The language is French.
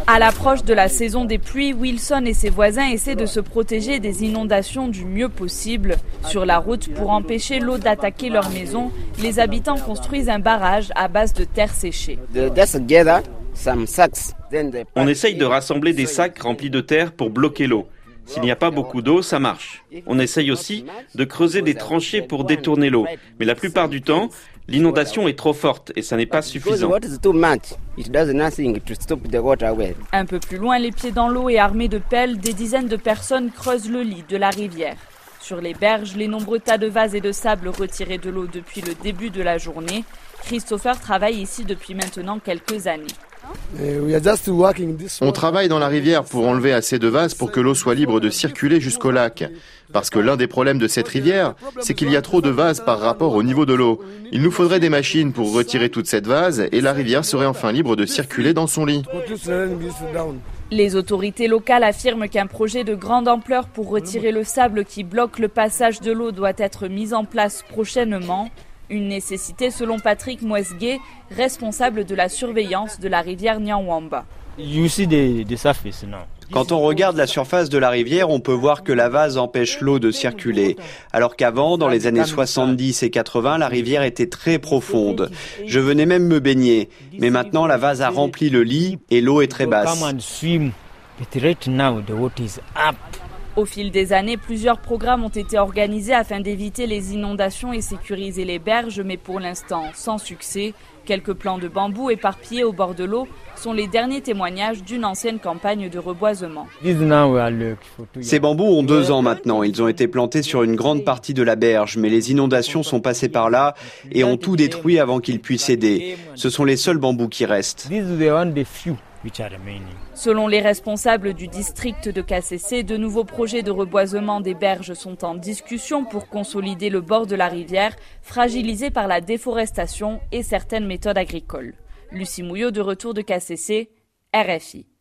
À l'approche de la saison des pluies, Wilson et ses voisins essaient de se protéger des inondations du mieux possible. Sur la route, pour empêcher l'eau d'attaquer leur maison, les habitants construisent un barrage à base de terre séchée. On essaye de rassembler des sacs remplis de terre pour bloquer l'eau. S'il n'y a pas beaucoup d'eau, ça marche. On essaye aussi de creuser des tranchées pour détourner l'eau. Mais la plupart du temps, l'inondation est trop forte et ça n'est pas suffisant. Un peu plus loin, les pieds dans l'eau et armés de pelles, des dizaines de personnes creusent le lit de la rivière. Sur les berges, les nombreux tas de vases et de sable retirés de l'eau depuis le début de la journée. Christopher travaille ici depuis maintenant quelques années. On travaille dans la rivière pour enlever assez de vases pour que l'eau soit libre de circuler jusqu'au lac. Parce que l'un des problèmes de cette rivière, c'est qu'il y a trop de vases par rapport au niveau de l'eau. Il nous faudrait des machines pour retirer toute cette vase et la rivière serait enfin libre de circuler dans son lit. Les autorités locales affirment qu'un projet de grande ampleur pour retirer le sable qui bloque le passage de l'eau doit être mis en place prochainement. Une nécessité selon Patrick Mwesgue, responsable de la surveillance de la rivière Nyawamba. Quand on regarde la surface de la rivière, on peut voir que la vase empêche l'eau de circuler. Alors qu'avant, dans les années 70 et 80, la rivière était très profonde. Je venais même me baigner. Mais maintenant, la vase a rempli le lit et l'eau est très basse. Au fil des années, plusieurs programmes ont été organisés afin d'éviter les inondations et sécuriser les berges, mais pour l'instant sans succès. Quelques plants de bambou éparpillés au bord de l'eau sont les derniers témoignages d'une ancienne campagne de reboisement. Ces bambous ont 2 ans maintenant. Ils ont été plantés sur une grande partie de la berge, mais les inondations sont passées par là et ont tout détruit avant qu'ils puissent aider. Ce sont les seuls bambous qui restent. Selon les responsables du district de KCC, de nouveaux projets de reboisement des berges sont en discussion pour consolider le bord de la rivière, fragilisé par la déforestation et certaines méthodes agricoles. Lucie Mouillot, de retour de KCC, RFI.